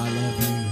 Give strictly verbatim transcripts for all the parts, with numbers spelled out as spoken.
I love you.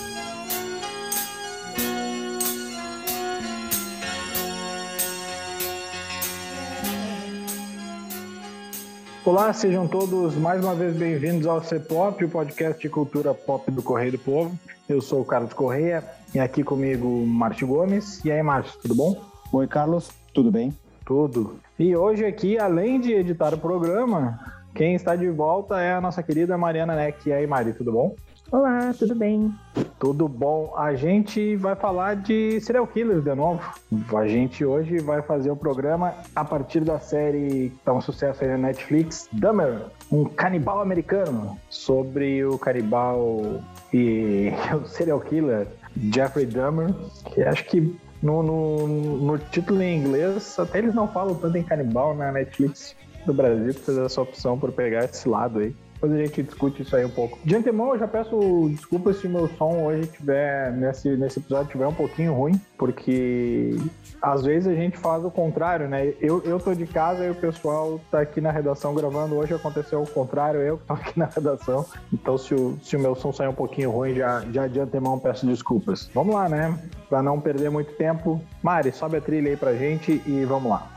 Olá, sejam todos mais uma vez bem-vindos ao C-Pop, o podcast de cultura pop do Correio do Povo. Eu sou o Carlos Correia e aqui comigo Márcio Gomes. E aí, Márcio, tudo bom? Oi, Carlos, tudo bem? Tudo. E hoje aqui, além de editar o programa, quem está de volta é a nossa querida Mariana Neck. E aí, Mari, tudo bom? Olá, tudo bem? Tudo bom. A gente vai falar de serial killers de novo. A gente hoje vai fazer o programa a partir da série que tá um sucesso aí na Netflix, Dahmer, um canibal americano, sobre o canibal e o serial killer Jeffrey Dahmer, que acho que no, no, no título em inglês, até eles não falam tanto em canibal na Netflix do Brasil, pra fazer essa opção por pegar esse lado aí. Depois a gente discute isso aí um pouco. De antemão, eu já peço desculpas se o meu som hoje tiver, nesse, nesse episódio, tiver um pouquinho ruim, porque às vezes a gente faz o contrário, né? Eu, eu tô de casa e o pessoal tá aqui na redação gravando. Hoje aconteceu o contrário, eu que tô aqui na redação. Então, se o, se o meu som sair um pouquinho ruim, já, já de antemão peço desculpas. Vamos lá, né? Pra não perder muito tempo. Mari, sobe a trilha aí pra gente e vamos lá.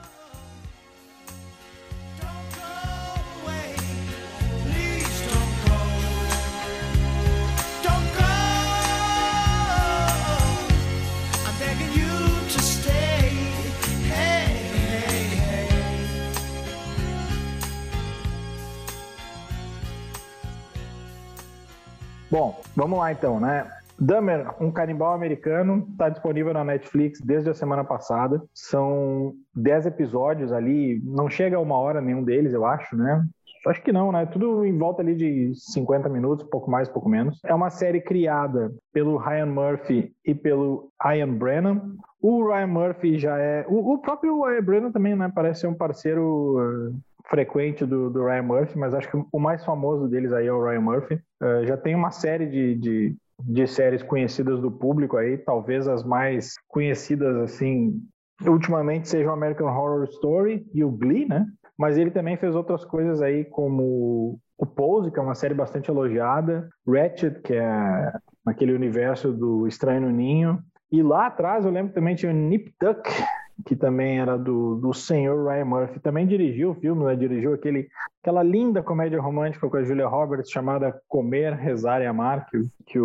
Bom, vamos lá então, né? Dahmer, um canibal americano, está disponível na Netflix desde a semana passada. São dez episódios ali, não chega a uma hora nenhum deles, eu acho, né? Acho que não, né? Tudo em volta ali de cinquenta minutos, pouco mais, pouco menos. É uma série criada pelo Ryan Murphy e pelo Ian Brennan. O Ryan Murphy já é... O, o próprio Ian Brennan também, né? Parece ser um parceiro... Uh... frequente do, do Ryan Murphy, mas acho que o mais famoso deles aí é o Ryan Murphy. Uh, já tem uma série de, de, de séries conhecidas do público aí, talvez as mais conhecidas, assim, ultimamente sejam American Horror Story e o Glee, né? Mas ele também fez outras coisas aí, como o Pose, que é uma série bastante elogiada, Ratched, que é naquele universo do Estranho no Ninho, e lá atrás eu lembro que também tinha o Nip Tuck, que também era do, do senhor Ryan Murphy, também dirigiu o filme, né? Dirigiu aquele, aquela linda comédia romântica com a Julia Roberts, chamada Comer, Rezar e Amar, que, que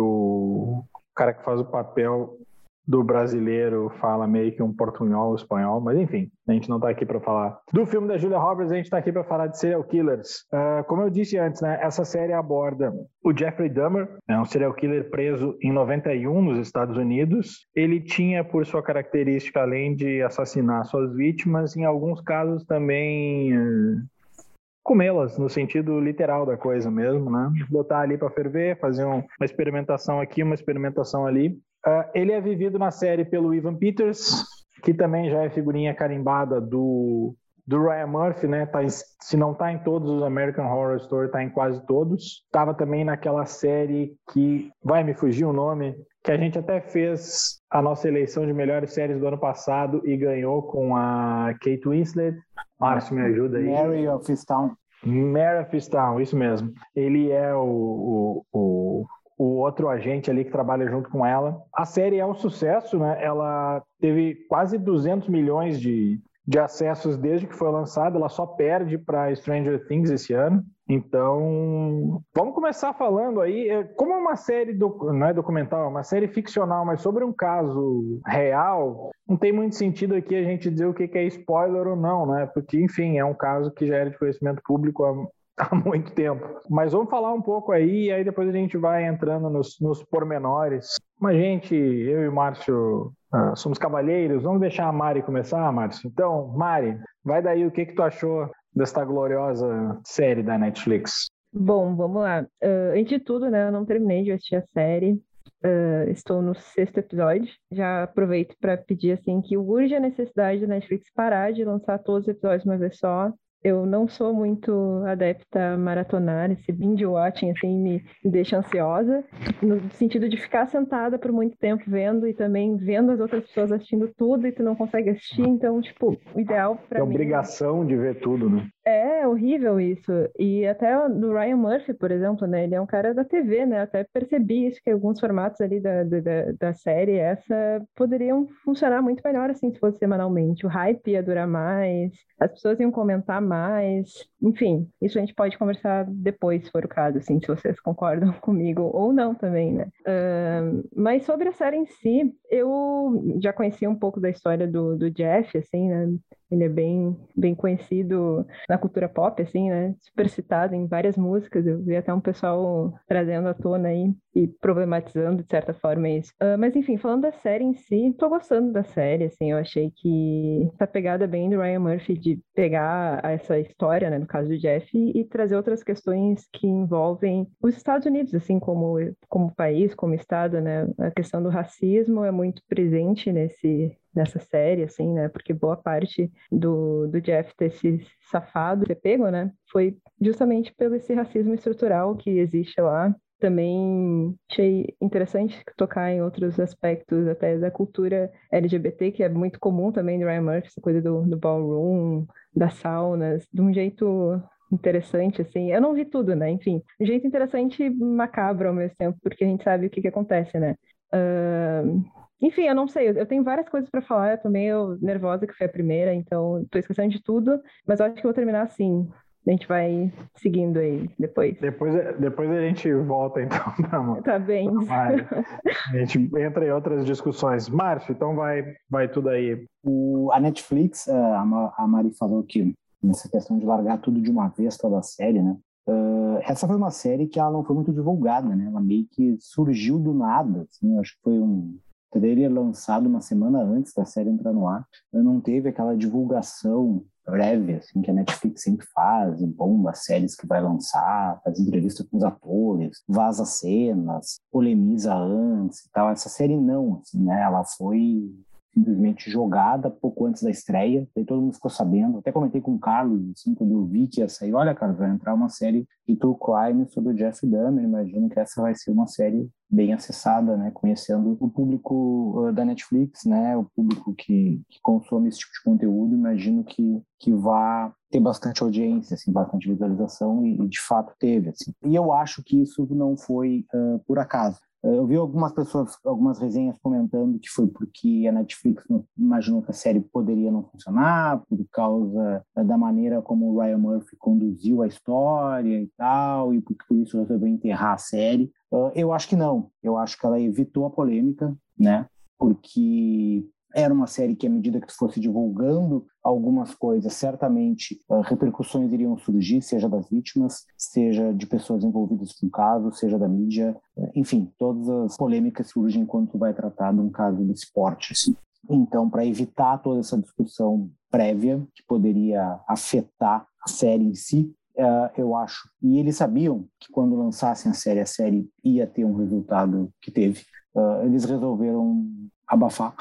o cara que faz o papel do brasileiro fala meio que um portunhol espanhol, mas enfim, a gente não tá aqui para falar do filme da Julia Roberts, a gente tá aqui para falar de serial killers. Uh, como eu disse antes, né, essa série aborda o Jeffrey Dahmer, é um serial killer preso em noventa e um nos Estados Unidos. Ele tinha por sua característica, além de assassinar suas vítimas, em alguns casos também... Uh, comê-las, no sentido literal da coisa mesmo, né? Botar ali para ferver, fazer um, uma experimentação aqui, uma experimentação ali. Uh, ele é vivido na série pelo Evan Peters, que também já é figurinha carimbada do, do Ryan Murphy, né? Tá em, se não tá em todos os American Horror Story, tá em quase todos. Tava também naquela série que, vai me fugir o nome, que a gente até fez a nossa eleição de melhores séries do ano passado e ganhou com a Kate Winslet. Márcio, me ajuda aí. Mary of Easttown. Mary of Easttown, isso mesmo. Ele é o, o, o, o outro agente ali que trabalha junto com ela. A série é um sucesso, né? Ela teve quase duzentos milhões de, de acessos desde que foi lançada. Ela só perde para Stranger Things esse ano. Então, vamos começar falando aí, como é uma série, do, não é documental, é uma série ficcional, mas sobre um caso real, não tem muito sentido aqui a gente dizer o que é spoiler ou não, né? Porque, enfim, é um caso que já era de conhecimento público há, há muito tempo. Mas vamos falar um pouco aí, e aí depois a gente vai entrando nos, nos pormenores. Mas, gente, eu e o Márcio uh, somos cavalheiros, vamos deixar a Mari começar, Márcio? Então, Mari, vai daí o que, que tu achou desta gloriosa série da Netflix? Bom, vamos lá. Uh, antes de tudo, né, eu não terminei de assistir a série. Uh, estou no sexto episódio. Já aproveito para pedir assim que urge a necessidade da Netflix parar de lançar todos os episódios de uma vez só. Eu não sou muito adepta a maratonar, esse binge watching assim me, me deixa ansiosa, no sentido de ficar sentada por muito tempo vendo e também vendo as outras pessoas assistindo tudo e tu não consegue assistir, então, tipo, o ideal para mim... É mim... obrigação de ver tudo, né? É horrível isso. E até do Ryan Murphy, por exemplo, né? Ele é um cara da T V, né? Eu até percebi isso, que alguns formatos ali da, da, da da série, essa, poderiam funcionar muito melhor, assim, se fosse semanalmente. O hype ia durar mais, as pessoas iam comentar mais. Enfim, isso a gente pode conversar depois, se for o caso, assim, se vocês concordam comigo ou não também, né? Ahn, mas sobre a série em si, eu já conhecia um pouco da história do, do Jeff, assim, né? Ele é bem, bem conhecido na cultura pop, assim, né? Super citado em várias músicas. Eu vi até um pessoal trazendo à tona aí e problematizando, de certa forma, isso. Ah, mas, enfim, falando da série em si, tô gostando da série, assim. Eu achei que tá pegada bem do Ryan Murphy de pegar essa história, né, no caso do Jeff, e, e trazer outras questões que envolvem os Estados Unidos, assim, como, como país, como estado, né? A questão do racismo é muito presente nesse nessa série, assim, né? Porque boa parte do, do Jeff ter se safado, ser pego, né? Foi justamente pelo esse racismo estrutural que existe lá. Também achei interessante tocar em outros aspectos até da cultura L G B T, que é muito comum também do Ryan Murphy, essa coisa do, do ballroom, das saunas, de um jeito interessante, assim. Eu não vi tudo, né? Enfim, um jeito interessante e macabro ao mesmo tempo, porque a gente sabe o que que acontece, né? Uh, enfim, eu não sei, eu tenho várias coisas para falar, eu tô meio nervosa que foi a primeira, então tô esquecendo de tudo, mas eu acho que eu vou terminar assim. A gente vai seguindo aí depois. Depois, depois a gente volta, então, para Tá bem. a gente entra em outras discussões. Márcio, então vai, vai tudo aí. O, a Netflix, a, Ma- a Mari falou que nessa questão de largar tudo de uma vez, toda a série, né? Uh, essa foi uma série que ela não foi muito divulgada, né? Ela meio que surgiu do nada, assim, acho que foi um trailer lançado uma semana antes da série entrar no ar. Não teve aquela divulgação prévia, assim, que a Netflix sempre faz, bomba as séries que vai lançar, faz entrevista com os atores, vaza cenas, polemiza antes e tal. Essa série não, assim, né? Ela foi simplesmente jogada pouco antes da estreia, daí todo mundo ficou sabendo, até comentei com o Carlos, assim, quando eu vi que ia sair, olha, cara, vai entrar uma série de true crime sobre o Jeff Dahmer, imagino que essa vai ser uma série bem acessada, né, conhecendo o público uh, da Netflix, né, o público que, que consome esse tipo de conteúdo, imagino que, que vá ter bastante audiência, assim, bastante visualização, e, e de fato teve, assim. E eu acho que isso não foi uh, por acaso. Eu vi algumas pessoas, algumas resenhas comentando que foi porque a Netflix não, imaginou que a série poderia não funcionar por causa da maneira como o Ryan Murphy conduziu a história e tal, e por, por isso resolveu enterrar a série. Uh, eu acho que não. Eu acho que ela evitou a polêmica, né? Porque era uma série que, à medida que tu fosse divulgando algumas coisas, certamente uh, repercussões iriam surgir, seja das vítimas, seja de pessoas envolvidas com o caso, seja da mídia, uh, enfim, todas as polêmicas surgem quando tu vai tratar de um caso desse porte, assim. Então, para evitar toda essa discussão prévia que poderia afetar a série em si, uh, eu acho, e eles sabiam que quando lançassem a série, a série ia ter um resultado que teve, uh, eles resolveram abafar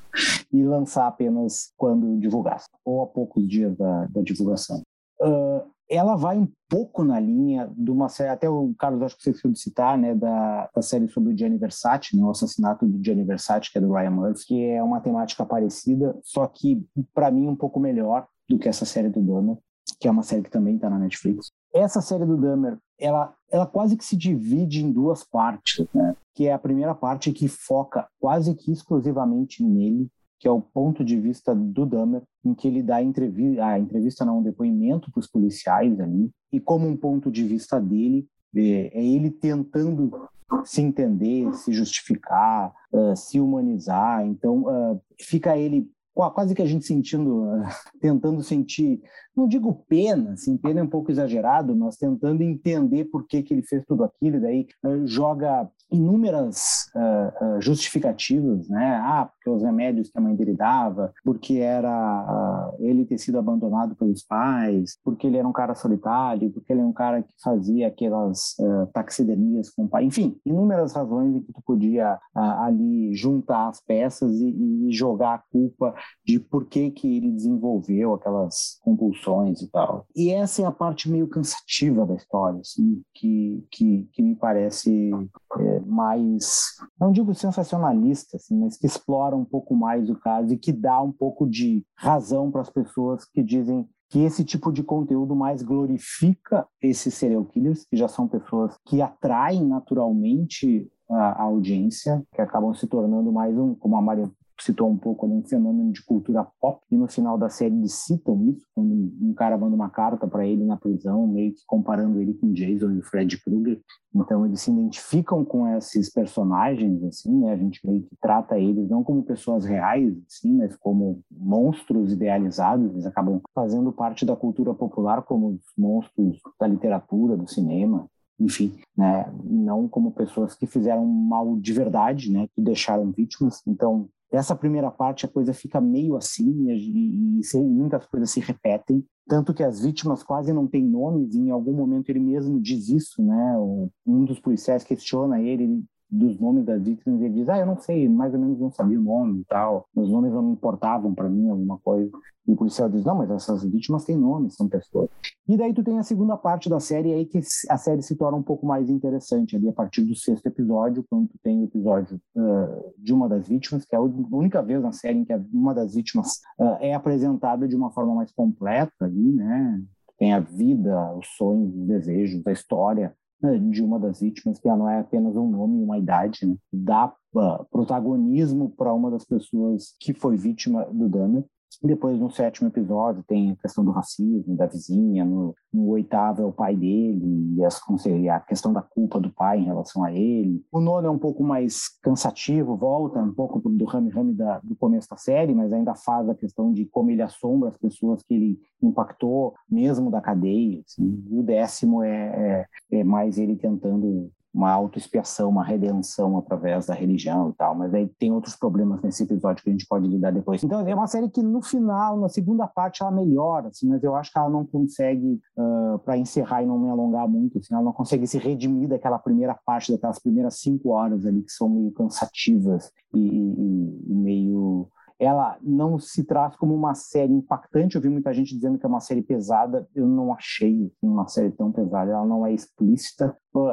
e lançar apenas quando divulgasse, ou a poucos dias da, da divulgação. Uh, ela vai um pouco na linha de uma série, até o Carlos, acho que você esqueceu de citar, né, da, da série sobre o Gianni Versace, né, o assassinato do Gianni Versace, que é do Ryan Murphy, que é uma temática parecida, só que, para mim, um pouco melhor do que essa série do Dahmer, que é uma série que também está na Netflix. Essa série do Dahmer, ela, ela quase que se divide em duas partes, né, que é a primeira parte que foca quase que exclusivamente nele, que é o ponto de vista do Dahmer, em que ele dá entrevista, a entrevista não, um depoimento para os policiais ali, e como um ponto de vista dele, é, é ele tentando se entender, se justificar, uh, se humanizar. Então, uh, fica ele quase que a gente sentindo, uh, tentando sentir, não digo pena, assim, pena é um pouco exagerado, mas tentando entender por que, que ele fez tudo aquilo, e daí uh, joga inúmeras uh, uh, justificativas, né? Ah, porque os remédios que a mãe dele dava, porque era uh, ele ter sido abandonado pelos pais, porque ele era um cara solitário, porque ele era um cara que fazia aquelas uh, taxidermias com o pai, enfim, inúmeras razões em que tu podia uh, ali juntar as peças e, e jogar a culpa de por que que ele desenvolveu aquelas compulsões e tal. E essa é a parte meio cansativa da história, assim, que, que, que me parece é, mais, não digo sensacionalista, assim, mas que explora um pouco mais o caso e que dá um pouco de razão para as pessoas que dizem que esse tipo de conteúdo mais glorifica esses serial killers, que já são pessoas que atraem naturalmente a, a audiência, que acabam se tornando mais um, como a Maria citou um pouco ali, um fenômeno de cultura pop, e no final da série eles citam isso, quando um cara manda uma carta para ele na prisão, meio que comparando ele com Jason e o Fred Krueger. Então eles se identificam com esses personagens, assim, né? A gente meio que trata eles não como pessoas reais, assim, mas como monstros idealizados. Eles acabam fazendo parte da cultura popular como os monstros da literatura, do cinema, enfim, né? Não como pessoas que fizeram mal de verdade, né? Que deixaram vítimas. Então essa primeira parte a coisa fica meio assim e, e, e muitas coisas se repetem, tanto que as vítimas quase não têm nomes, e em algum momento ele mesmo diz isso, né? Um dos policiais questiona ele dos nomes das vítimas e ele diz, ah, eu não sei, mais ou menos não sabia o nome e tal, os nomes não importavam para mim, alguma coisa. E o policial diz, não, mas essas vítimas têm nomes, são pessoas. E daí tu tem a segunda parte da série, aí que a série se torna um pouco mais interessante, ali a partir do sexto episódio, quando tu tem o episódio uh, de uma das vítimas, que é a única vez na série em que uma das vítimas uh, é apresentada de uma forma mais completa ali, né? Tem a vida, os sonhos, os desejos, a história de uma das vítimas, que ela não é apenas um nome e uma idade, né? Dá uh, protagonismo para uma das pessoas que foi vítima do Dahmer. E depois, no sétimo episódio, tem a questão do racismo, da vizinha. No, no oitavo é o pai dele e, as, e a questão da culpa do pai em relação a ele. O nono é um pouco mais cansativo, volta um pouco do rame-rame do começo da série, mas ainda faz a questão de como ele assombra as pessoas que ele impactou, mesmo da cadeia. Assim. E o décimo é, é, é mais ele tentando uma autoexpiação, uma redenção através da religião e tal, mas aí tem outros problemas nesse episódio que a gente pode lidar depois. Então é uma série que no final, na segunda parte, ela melhora, assim, mas eu acho que ela não consegue, uh, para encerrar e não me alongar muito, assim, ela não consegue se redimir daquela primeira parte, daquelas primeiras cinco horas ali que são meio cansativas e, e, e meio... Ela não se traz como uma série impactante. Eu vi muita gente dizendo que é uma série pesada. Eu não achei uma série tão pesada. Ela não é explícita.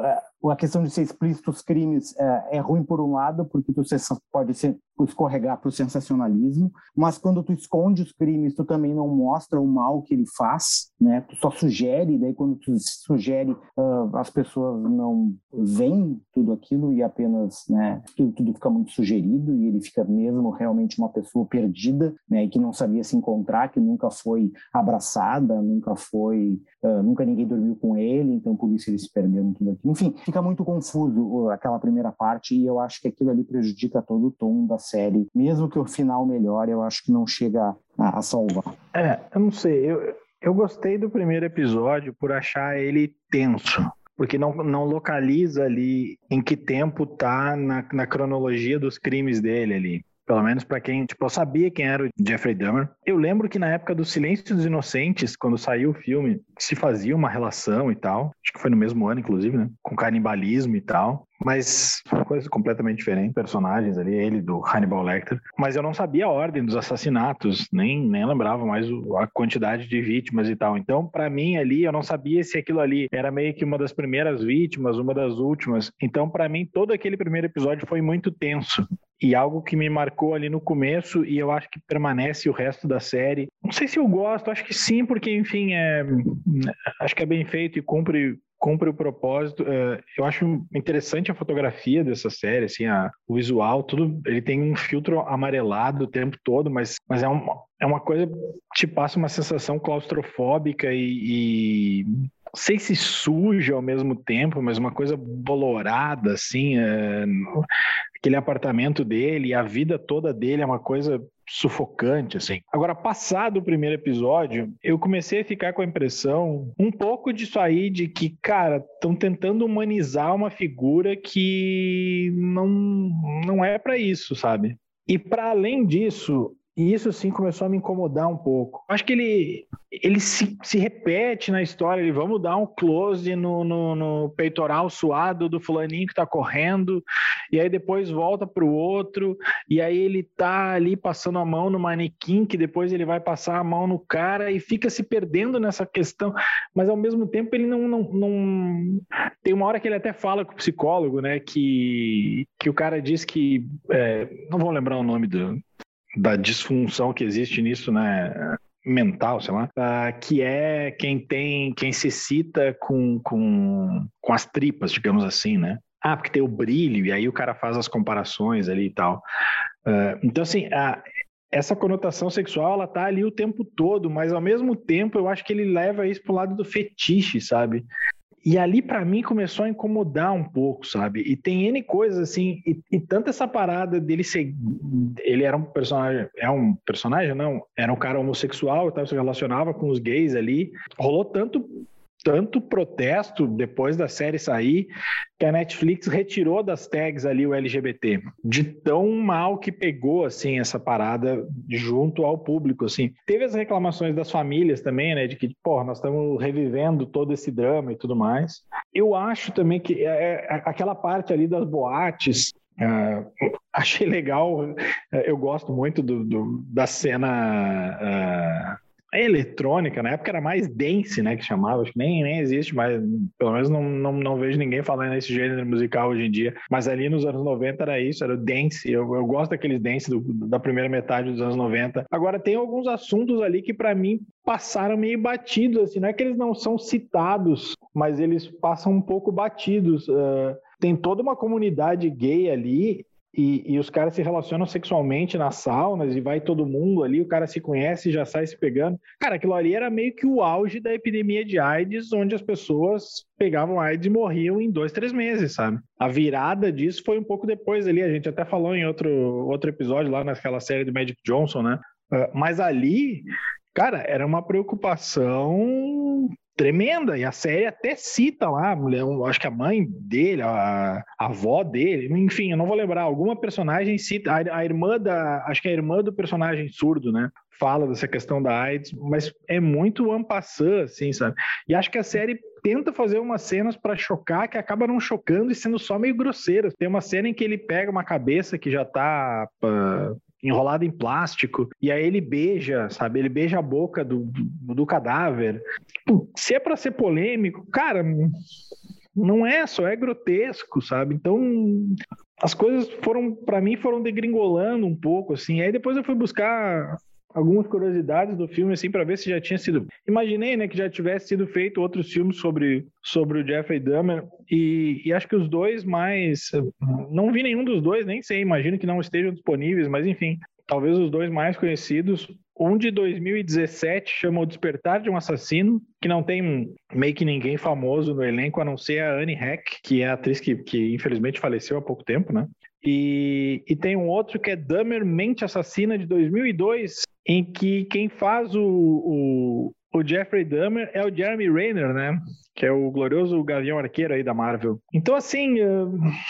A questão de ser explícito os crimes é, é ruim por um lado, porque tu pode ser, escorregar para o sensacionalismo, mas quando tu esconde os crimes, tu também não mostra o mal que ele faz, né? Tu só sugere, daí quando tu sugere, uh, as pessoas não veem tudo aquilo e apenas, né, tudo, tudo fica muito sugerido e ele fica mesmo realmente uma pessoa perdida, né, e que não sabia se encontrar, que nunca foi abraçada, nunca foi, uh, nunca ninguém dormiu com ele, então por isso ele se perdeu em tudo aquilo. Enfim, fica muito confuso aquela primeira parte e eu acho que aquilo ali prejudica todo o tom da série. Mesmo que o final melhore, eu acho que não chega a, a salvar. É, eu não sei. Eu, eu gostei do primeiro episódio por achar ele tenso. Porque não, não localiza ali em que tempo tá na, na cronologia dos crimes dele ali. Pelo menos para quem, tipo, eu sabia quem era o Jeffrey Dahmer. Eu lembro que na época do Silêncio dos Inocentes, quando saiu o filme, se fazia uma relação e tal. Acho que foi no mesmo ano, inclusive, né? Com canibalismo e tal. Mas coisa completamente diferente. Personagens ali, ele do Hannibal Lecter. Mas eu não sabia a ordem dos assassinatos, nem, nem lembrava mais o, a quantidade de vítimas e tal. Então, para mim ali, eu não sabia se aquilo ali era meio que uma das primeiras vítimas, uma das últimas. Então, para mim, todo aquele primeiro episódio foi muito tenso. E algo que me marcou ali no começo, e eu acho que permanece o resto da série. Não sei se eu gosto, acho que sim, porque, enfim, é, acho que é bem feito e cumpre, cumpre o propósito. Eu acho interessante a fotografia dessa série, assim, a, o visual, tudo. Ele tem um filtro amarelado o tempo todo, mas, mas é, uma, é uma coisa que te passa uma sensação claustrofóbica e... e... não sei se suja ao mesmo tempo, mas uma coisa bolorada, assim, é... aquele apartamento dele, a vida toda dele é uma coisa sufocante, assim. Agora, passado o primeiro episódio, eu comecei a ficar com a impressão um pouco disso aí, de que, cara, estão tentando humanizar uma figura que não, não é pra isso, sabe? E para além disso, e isso sim começou a me incomodar um pouco. Acho que ele, ele se, se repete na história, ele vamos dar um close no, no, no peitoral suado do fulaninho que tá correndo, e aí depois volta pro outro, e aí ele tá ali passando a mão no manequim, que depois ele vai passar a mão no cara, e fica se perdendo nessa questão, mas ao mesmo tempo ele não... não, não... Tem uma hora que ele até fala com o psicólogo, né, que, que o cara diz que... É, não vou lembrar o nome do... da disfunção que existe nisso, né, mental, sei lá, uh, que é quem tem, quem se excita com, com, com as tripas, digamos assim, né? Ah, porque tem o brilho, e aí o cara faz as comparações ali e tal. Uh, então, assim, a, essa conotação sexual, ela tá ali o tempo todo, mas ao mesmo tempo eu acho que ele leva isso pro lado do fetiche, sabe? E ali, pra mim, começou a incomodar um pouco, sabe? E tem N coisas, assim, e, e tanto essa parada dele ser... Ele era um personagem... É um personagem, não? Era um cara homossexual e tal, se relacionava com os gays ali. Rolou tanto... tanto protesto depois da série sair, que a Netflix retirou das tags ali o L G B T, de tão mal que pegou, assim, essa parada junto ao público, assim. Teve as reclamações das famílias também, né, de que, pô, nós estamos revivendo todo esse drama e tudo mais. Eu acho também que é, é, aquela parte ali das boates, uh, achei legal, uh, eu gosto muito do, do, da cena... Uh, A eletrônica, na época era mais dance, né, que chamava, acho que nem, nem existe mais, pelo menos não, não, não vejo ninguém falando nesse gênero musical hoje em dia, mas ali nos anos noventa era isso, era o dance, eu, eu gosto daqueles dance do, da primeira metade dos anos noventa. Agora tem alguns assuntos ali que pra mim passaram meio batidos, assim, não é que eles não são citados, mas eles passam um pouco batidos. Uh, tem toda uma comunidade gay ali, E, e os caras se relacionam sexualmente nas saunas e vai todo mundo ali, o cara se conhece e já sai se pegando. Cara, aquilo ali era meio que o auge da epidemia de AIDS, onde as pessoas pegavam AIDS e morriam em dois, três meses, sabe? A virada disso foi um pouco depois ali, a gente até falou em outro, outro episódio lá naquela série do Magic Johnson, né? Uh, mas ali, cara, era uma preocupação... tremenda, e a série até cita lá, eu acho que a mãe dele, a, a avó dele, enfim, eu não vou lembrar, alguma personagem cita, a, a irmã da, acho que é a irmã do personagem surdo, né, fala dessa questão da AIDS, mas é muito en passant, assim, sabe, e acho que a série tenta fazer umas cenas para chocar que acaba não chocando e sendo só meio grosseiras. Tem uma cena em que ele pega uma cabeça que já tá... Uh, enrolado em plástico, e aí ele beija, sabe? Ele beija a boca do, do, do cadáver. Se é pra ser polêmico, cara, não é, só é grotesco, sabe? Então, as coisas foram, pra mim, foram degringolando um pouco, assim. Aí depois eu fui buscar algumas curiosidades do filme, assim, para ver se já tinha sido... Imaginei, né, que já tivesse sido feito outros filmes sobre, sobre o Jeffrey Dahmer, e, e acho que os dois mais... Não vi nenhum dos dois, nem sei, imagino que não estejam disponíveis, mas enfim, talvez os dois mais conhecidos. Um de dois mil e dezessete chama O Despertar de um Assassino, que não tem meio que ninguém famoso no elenco, a não ser a Anne Heck, que é a atriz que, que infelizmente faleceu há pouco tempo, né? E, e tem um outro que é Dahmer, Mente Assassina, de dois mil e dois, em que quem faz o, o, o Jeffrey Dahmer é o Jeremy Renner, né? Que é o glorioso Gavião Arqueiro aí da Marvel. Então, assim, uh,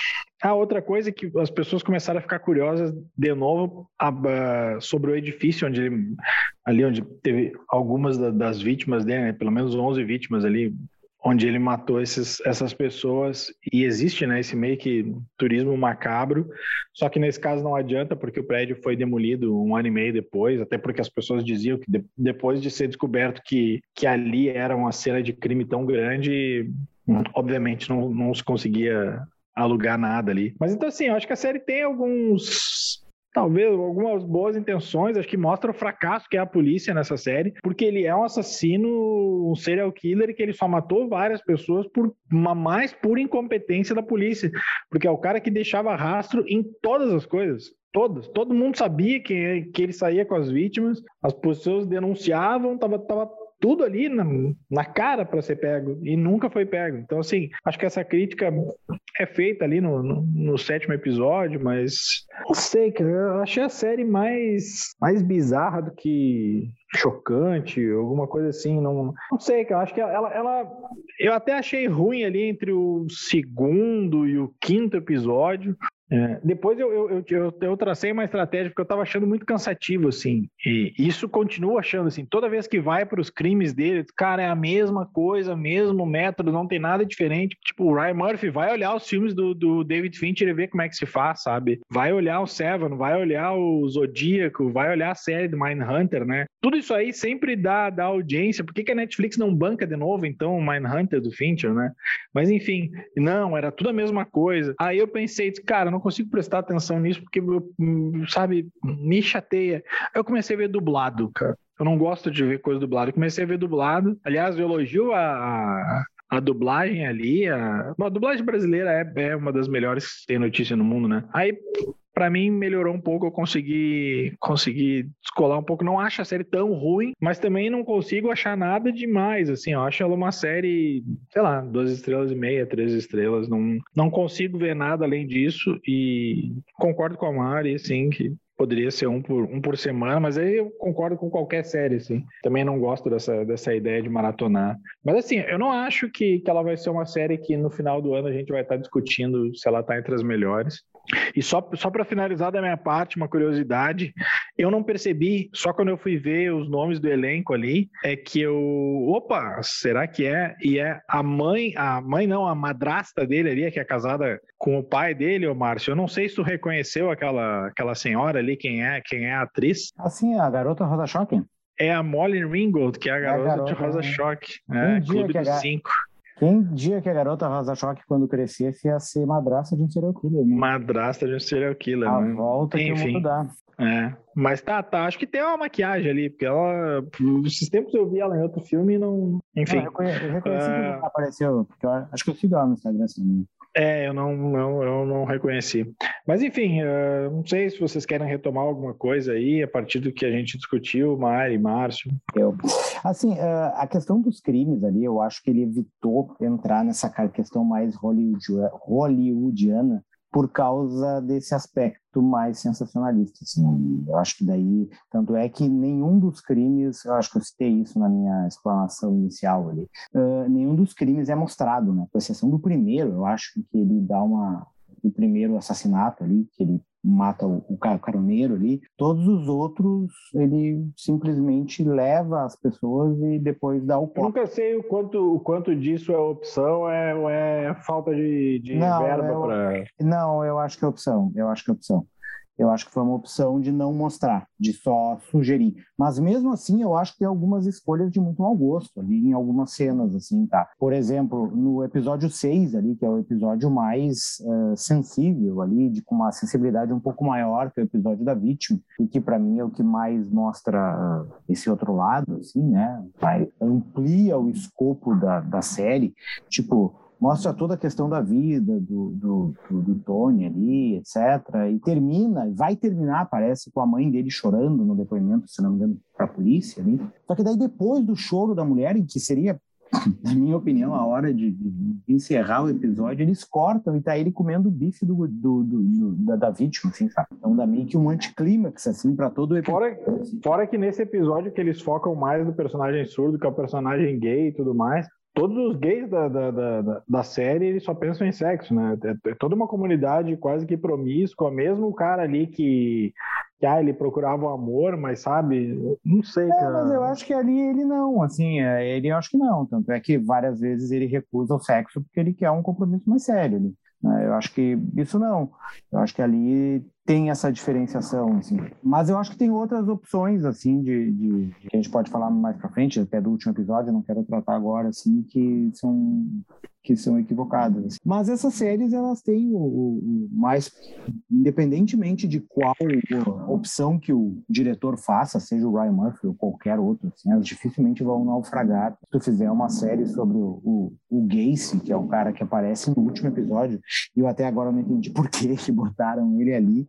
a outra coisa é que as pessoas começaram a ficar curiosas de novo a, a, sobre o edifício onde ele, ali onde teve algumas da, das vítimas dele, né? Pelo menos onze vítimas ali, onde ele matou esses, essas pessoas, e existe, né, esse meio que turismo macabro, só que nesse caso não adianta, porque o prédio foi demolido um ano e meio depois, até porque as pessoas diziam que de, depois de ser descoberto que, que ali era uma cena de crime tão grande, obviamente não, não se conseguia alugar nada ali. Mas então, assim, eu acho que a série tem alguns... talvez algumas boas intenções, acho que mostra o fracasso que é a polícia nessa série, porque ele é um assassino, um serial killer que ele só matou várias pessoas por uma mais pura incompetência da polícia, porque é o cara que deixava rastro em todas as coisas. Todas, todo mundo sabia que, que ele saía com as vítimas, as pessoas denunciavam, tava, tava tudo ali na, na cara para ser pego, e nunca foi pego. Então, assim, acho que essa crítica é feita ali no, no, no sétimo episódio, mas não sei, cara, eu achei a série mais, mais bizarra do que chocante, alguma coisa assim, não, não sei, cara, eu acho que ela, ela, eu até achei ruim ali entre o segundo e o quinto episódio. É, depois eu, eu, eu, eu tracei uma estratégia porque eu tava achando muito cansativo, assim, e isso continuo achando, assim, toda vez que vai para os crimes dele, cara, é a mesma coisa, mesmo método, não tem nada diferente. Tipo, o Ryan Murphy vai olhar os filmes do, do David Fincher e ver como é que se faz, sabe? Vai olhar o Seven, vai olhar o Zodíaco, vai olhar a série do Mindhunter, né? Tudo isso aí sempre dá, dá audiência. Por que, que a Netflix não banca de novo, então, o Mindhunter do Fincher, né? Mas, enfim, não, era tudo a mesma coisa. Aí eu pensei, cara, não consigo prestar atenção nisso porque, sabe, me chateia. Aí eu comecei a ver dublado, cara. Eu não gosto de ver coisa dublada. Eu comecei a ver dublado. Aliás, eu elogio a, a, a dublagem ali. A, bom, a dublagem brasileira é, é uma das melhores que tem notícia no mundo, né? Aí, pra mim, melhorou um pouco. Eu consegui, consegui descolar um pouco. Não acho a série tão ruim, mas também não consigo achar nada demais, assim. Eu acho ela uma série, sei lá, duas estrelas e meia, três estrelas. Não, não consigo ver nada além disso e concordo com a Mari, assim, que poderia ser um por, um por semana, mas aí eu concordo com qualquer série, assim. Também não gosto dessa, dessa ideia de maratonar. Mas, assim, eu não acho que, que ela vai ser uma série que no final do ano a gente vai estar discutindo se ela está entre as melhores. E só, só para finalizar da minha parte, uma curiosidade, eu não percebi, só quando eu fui ver os nomes do elenco ali, é que eu, opa, será que é? E é a mãe, a mãe não, a madrasta dele ali, que é casada com o pai dele, ô Márcio. Eu não sei se tu reconheceu aquela, aquela senhora ali, quem é, quem é a atriz. Assim, a garota Rosa Choque? É a Molly Ringwald, que é a garota, é a garota de Rosa né? Choque, é, Clube dos a... Cinco. Quem dia que a garota Rosa Choque, quando crescesse, ia ser madrasta de um serial killer, né? Madrasta de um serial killer, a né? volta que Enfim. o mundo dá. É, mas tá, tá, acho que tem uma maquiagem ali, porque ela, esses tempos eu vi ela em outro filme e não, enfim. Não, eu reconheci, eu reconheci uh... que ela apareceu, porque eu acho que eu sigo ela no Instagram assim. É, eu não, não, eu não reconheci. Mas enfim, uh, não sei se vocês querem retomar alguma coisa aí, a partir do que a gente discutiu, Mari, Márcio. Eu, assim, uh, a questão dos crimes ali, eu acho que ele evitou entrar nessa questão mais hollywoodiana, hollywoodiana por causa desse aspecto mais sensacionalista, assim. Eu acho que daí, tanto é que nenhum dos crimes, eu acho que eu citei isso na minha explanação inicial ali, uh, nenhum dos crimes é mostrado, né, com exceção do primeiro. Eu acho que ele dá uma, o primeiro assassinato ali, que ele mata o, o caroneiro ali, todos os outros ele simplesmente leva as pessoas e depois dá o corte. Eu nunca sei o quanto, o quanto disso é opção é, ou é falta de, de não, verba para... Não, eu acho que é opção, eu acho que é opção. Eu acho que foi uma opção de não mostrar, de só sugerir. Mas mesmo assim, eu acho que tem algumas escolhas de muito mau gosto ali em algumas cenas, assim, tá? Por exemplo, no episódio seis ali, que é o episódio mais uh, sensível ali, de, com uma sensibilidade um pouco maior que o episódio da vítima, e que para mim é o que mais mostra uh, esse outro lado, assim, né? Vai, amplia o escopo da, da série, tipo... Mostra toda a questão da vida do, do, do, do Tony ali, etcétera. E termina, vai terminar, parece, com a mãe dele chorando no depoimento, se não me engano, para a polícia ali. Só que daí, depois do choro da mulher, em que seria, na minha opinião, a hora de, de encerrar o episódio, eles cortam e tá ele comendo o bife do, do, do, do, da, da vítima, assim, sabe? Então dá meio que um anticlímax, assim, para todo o episódio. Fora, fora que nesse episódio que eles focam mais no personagem surdo, que é o personagem gay e tudo mais, todos os gays da, da, da, da série eles só pensam em sexo, né? É, é toda uma comunidade quase que promíscua, mesmo o cara ali que, que ah, ele procurava o amor, mas sabe, não sei, é, cara. Mas eu acho que ali ele não, assim, ele eu acho que não, tanto é que várias vezes ele recusa o sexo porque ele quer um compromisso mais sério, né? Eu acho que isso não, eu acho que ali tem essa diferenciação, assim. Mas eu acho que tem outras opções, assim, de, de, de que a gente pode falar mais pra frente, até do último episódio, eu não quero tratar agora, assim, que são, que são equivocadas. Assim. Mas essas séries, elas têm o, o mais, independentemente de qual opção que o diretor faça, seja o Ryan Murphy ou qualquer outro, assim, elas dificilmente vão naufragar. Se tu fizer uma série sobre o, o, o Gacy, que é o cara que aparece no último episódio, e eu até agora não entendi por que que botaram ele ali,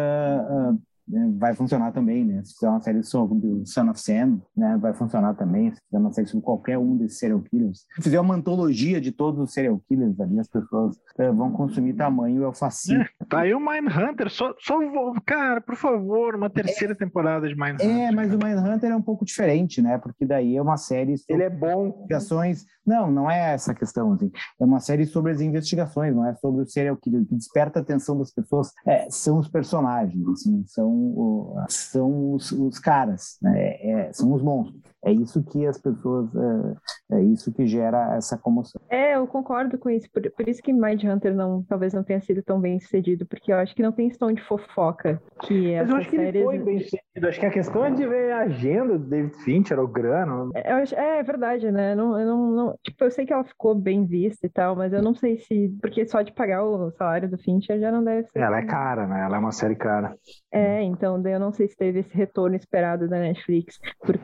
Uh, uh, vai funcionar também, né? Se fizer uma série sobre o Son of Sam, né, vai funcionar também. Se fizer uma série sobre qualquer um desses serial killers, se fizer uma antologia de todos os serial killers ali, as pessoas uh, vão consumir tamanho, é o fascínio. É, tá aí o Mindhunter, só, só cara, por favor, uma terceira é, temporada de Mindhunter. É, mas o Mindhunter é um pouco diferente, né? Porque daí é uma série sobre ele é bom. investigações. Não, não é essa a questão, assim. É uma série sobre as investigações, não é sobre o serial killer. O que desperta a atenção das pessoas é, são os personagens, assim, são, o, são os, os caras, né? É, são os monstros. É isso que as pessoas, é, é isso que gera essa comoção. É, eu concordo com isso. Por, por isso que Mindhunter não, talvez não tenha sido tão bem sucedido, porque eu acho que não tem esse tom de fofoca que Mas eu acho que ele foi bem sucedido. Acho que a questão é de ver a agenda do David Fincher, o grana. É, eu acho- é é verdade, né? Não, eu não, não- tipo, eu sei que ela ficou bem vista e tal, mas eu não sei se. Porque só de pagar o salário do Fincher já não deve ser. Ela é cara, né? Ela é uma série cara. É, então daí eu não sei se teve esse retorno esperado da Netflix,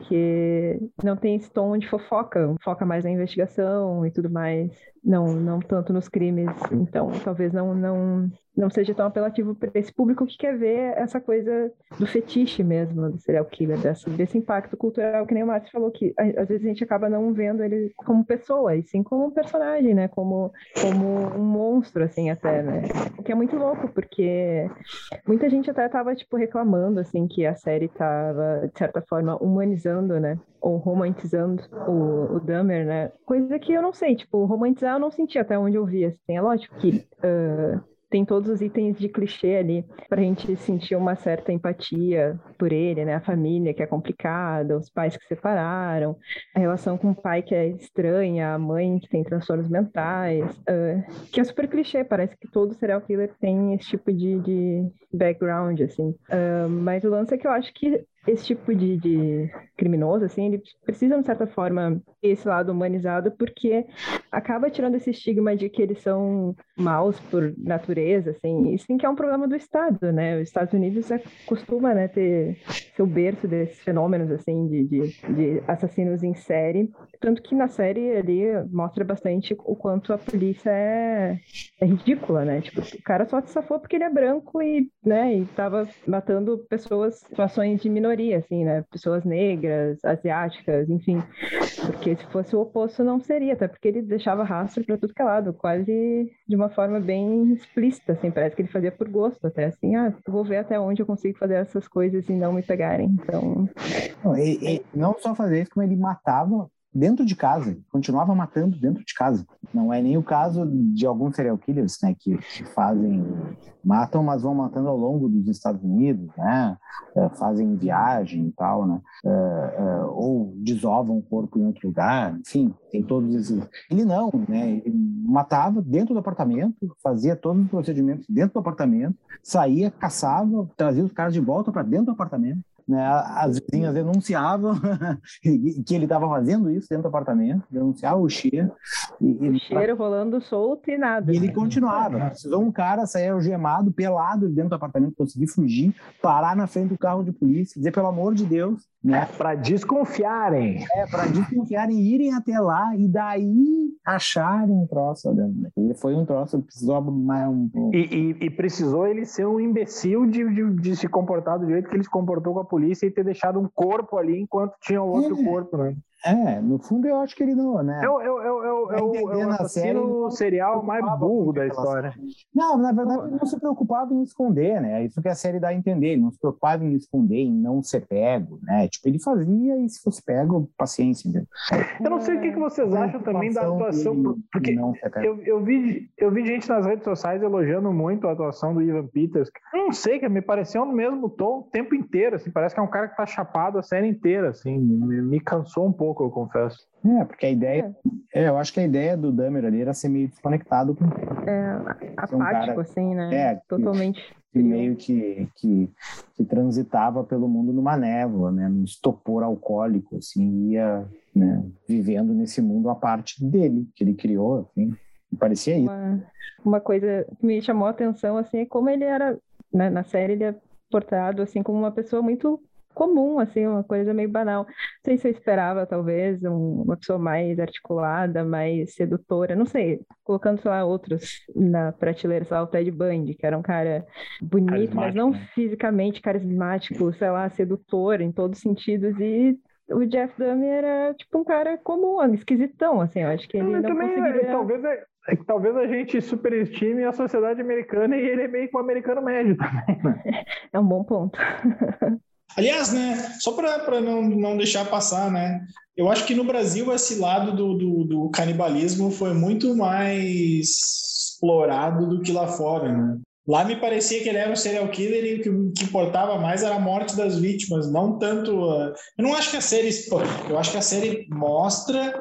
porque não tem esse tom de fofoca, foca mais na investigação e tudo mais, não, não tanto nos crimes. Então talvez não, não, não seja tão apelativo para esse público que quer ver essa coisa do fetiche mesmo, do serial killer, desse, desse impacto cultural, que nem o Márcio falou, que a- às vezes a gente acaba não vendo ele como pessoa, e sim como um personagem, né? Como, como um monstro, assim, até, né? O que é muito louco, porque muita gente até tava, tipo, reclamando, assim, que a série tava, de certa forma, humanizando, né? Ou romantizando o, o Dahmer, né? Coisa que eu não sei, tipo, romantizar eu não senti até onde eu vi, assim. É lógico que uh, tem todos os itens de clichê ali pra gente sentir uma certa empatia por ele, né? A família que é complicada, os pais que se separaram, a relação com o pai que é estranha, a mãe que tem transtornos mentais, uh, que é super clichê, parece que todo serial killer tem esse tipo de, de background, assim. Uh, mas o lance é que eu acho que esse tipo de, de criminoso, assim, ele precisa, de certa forma, ter esse lado humanizado, porque acaba tirando esse estigma de que eles são maus por natureza, assim, e sim que é um problema do Estado, né? Os Estados Unidos é, costuma, né, ter seu berço desses fenômenos, assim, de, de, de assassinos em série, tanto que na série ali mostra bastante o quanto a polícia é, é ridícula, né? Tipo, o cara só se safou porque ele é branco e, né, e tava matando pessoas, situações de minoria, assim, né? Pessoas negras, asiáticas, enfim. Porque se fosse o oposto, não seria, até porque ele deixava rastro para tudo que é lado, quase de uma forma bem explícita, assim, parece que ele fazia por gosto, até assim, ah, vou ver até onde eu consigo fazer essas coisas e não me pegarem, então... Não, e, e não só fazer isso, como ele matava dentro de casa, continuava matando dentro de casa. Não é nem o caso de alguns serial killers, né, que, que fazem, matam, mas vão matando ao longo dos Estados Unidos, né, uh, fazem viagem e tal, né, uh, uh, ou desovam o corpo em outro lugar, enfim, tem todos esses... Ele não, né, ele matava dentro do apartamento, fazia todos os procedimentos dentro do apartamento, saía, caçava, trazia os caras de volta para dentro do apartamento, né, as vizinhas denunciavam que ele estava fazendo isso dentro do apartamento, denunciavam o cheiro. E, o cheiro pra... rolando solto e nada. E ele continuava. Precisou um cara sair algemado, pelado dentro do apartamento, conseguir fugir, parar na frente do carro de polícia, dizer, pelo amor de Deus, né? Para desconfiarem. É, para desconfiarem, irem até lá e daí acharem um troço. Ele foi um troço, precisou mais um pouco. E, e, e precisou ele ser um imbecil de, de, de se comportar do jeito que ele se comportou com a polícia e ter deixado um corpo ali enquanto tinha outro é. corpo, né? É, no fundo eu acho que ele não, né? Eu, eu, eu, eu, eu, eu, eu assassino o serial mais burro da história. Não, na verdade ele não se preocupava em esconder, né? Isso que a série dá a entender, ele não se preocupava em esconder, em não ser pego, né? Tipo, ele fazia e se fosse pego, paciência. Entendeu? Eu não sei o que, que vocês acham também da atuação, porque eu, eu, vi, eu vi gente nas redes sociais elogiando muito a atuação do Evan Peters. Eu não sei, que me pareceu no mesmo tom o tempo inteiro, assim, parece que é um cara que tá chapado a série inteira, assim, me, me cansou um pouco, eu confesso. É, porque a ideia, é. É, eu acho que a ideia do Dahmer ali era ser meio desconectado com é, apático, um cara, assim, né? É, totalmente que, que meio que, que, que transitava pelo mundo numa névoa, né? Num estopor alcoólico, assim, ia, né, vivendo nesse mundo à parte dele, que ele criou, assim, parecia isso. Uma, uma coisa que me chamou a atenção, assim, é como ele era, né, na série ele é portado, assim, como uma pessoa muito comum, assim, uma coisa meio banal. Não sei se eu esperava, talvez, um, uma pessoa mais articulada, mais sedutora, não sei, colocando, sei lá, outros na prateleira, sei lá, o Ted Bundy, que era um cara bonito, mas não fisicamente carismático, sei lá, sedutor em todos os sentidos, e o Jeff Dahmer era, tipo, um cara comum, esquisitão, assim, eu acho que ele não também, conseguiria... É, talvez, é, é que talvez a gente superestime a sociedade americana e ele é meio que um americano médio também, né? É um bom ponto. Aliás, né, só para não, não deixar passar, né, eu acho que no Brasil esse lado do, do, do canibalismo foi muito mais explorado do que lá fora, né? Lá me parecia que ele era um serial killer e o que, que importava mais era a morte das vítimas, não tanto... Uh, eu não acho que a série... Eu acho que a série mostra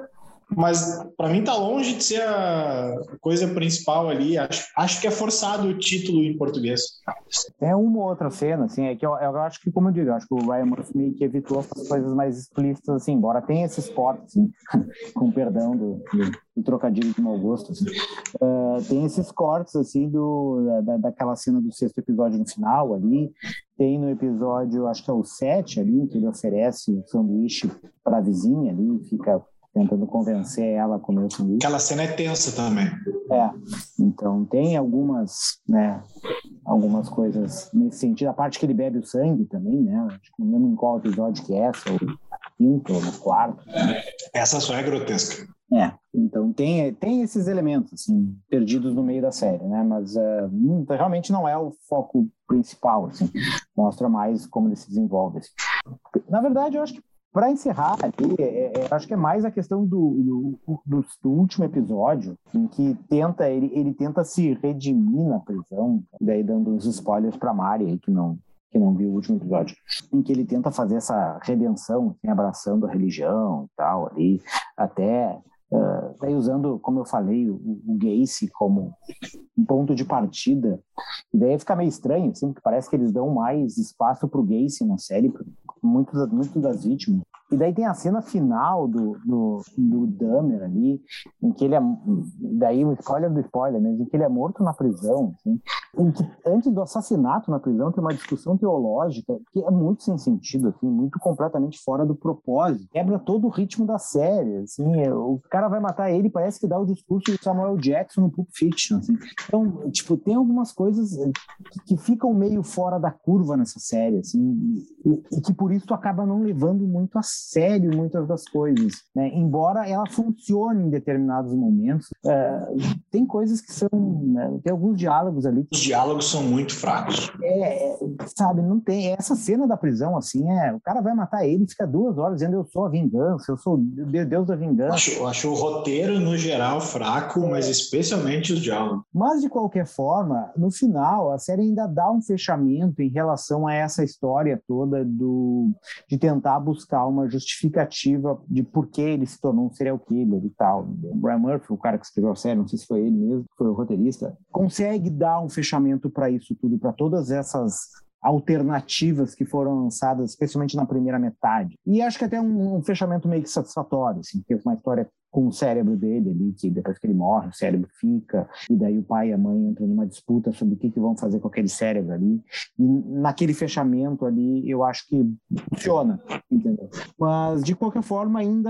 Mas para mim tá longe de ser a coisa principal ali. Acho, acho que é forçado o título em português. Tem uma outra cena, assim, é que eu, eu acho que, como eu digo, eu acho que o Ryan Murphy meio que evitou essas coisas mais explícitas, assim, embora tenha esses cortes, assim, com perdão do, do, do trocadilho de mau gosto, assim. Uh, tem esses cortes, assim, do, da, daquela cena do sexto episódio no final ali. Tem no episódio, acho que é o sete ali, que ele oferece o sanduíche para a vizinha ali, fica tentando convencer ela a comer o sanduíche. Aquela cena é tensa também. É, então tem algumas, né, algumas coisas nesse sentido. A parte que ele bebe o sangue também, né, acho que não lembro em qual episódio que é essa, ou no quinto ou no quarto. Né? Essa só é grotesca. É, então tem, tem esses elementos, assim, perdidos no meio da série, né, mas uh, realmente não é o foco principal, assim, mostra mais como ele se desenvolve. Assim. Na verdade, eu acho que para encerrar, ali, é, é, acho que é mais a questão do, do, do, do último episódio, em que tenta, ele, ele tenta se redimir na prisão, daí dando os spoilers para Mari, aí, que não, que não viu o último episódio, em que ele tenta fazer essa redenção, assim, abraçando a religião e tal, ali, até... Uh, daí usando, como eu falei, o, o Gacy como um ponto de partida, e daí fica meio estranho, assim, porque parece que eles dão mais espaço pro Gacy na série, muitas muito das vítimas. E daí tem a cena final do, do, do Dahmer ali, em que ele é, daí o spoiler do spoiler, mas em que ele é morto na prisão, assim, em que antes do assassinato na prisão tem uma discussão teológica que é muito sem sentido, assim, muito completamente fora do propósito, quebra todo o ritmo da série, assim, o cara vai matar ele, parece que dá o discurso de Samuel Jackson no Pulp Fiction, assim. Então, tipo, tem algumas coisas que, que ficam meio fora da curva nessa série, assim, e, e que por isso tu acaba não levando muito a sério muitas das coisas, né? Embora ela funcione em determinados momentos, é, tem coisas que são, né? Tem alguns diálogos ali que... Os diálogos são muito fracos. É, é, sabe, não tem, essa cena da prisão, assim, é, o cara vai matar ele e fica duas horas dizendo eu sou a vingança, eu sou o Deus da vingança. Acho, eu acho o roteiro no geral fraco, é. Mas especialmente os diálogos. Mas de qualquer forma, no final, a série ainda dá um fechamento em relação a essa história toda do, de tentar buscar uma justificativa de por que ele se tornou um serial killer e tal. O Brian Murphy, o cara que escreveu a série, não sei se foi ele mesmo, foi o roteirista, consegue dar um fechamento para isso tudo, para todas essas alternativas que foram lançadas, especialmente na primeira metade. E acho que até um, um fechamento meio que satisfatório, assim, porque uma história com o cérebro dele ali, que depois que ele morre, o cérebro fica, e daí o pai e a mãe entram numa disputa sobre o que, que vão fazer com aquele cérebro ali. E naquele fechamento ali, eu acho que funciona, entendeu? Mas, de qualquer forma, ainda...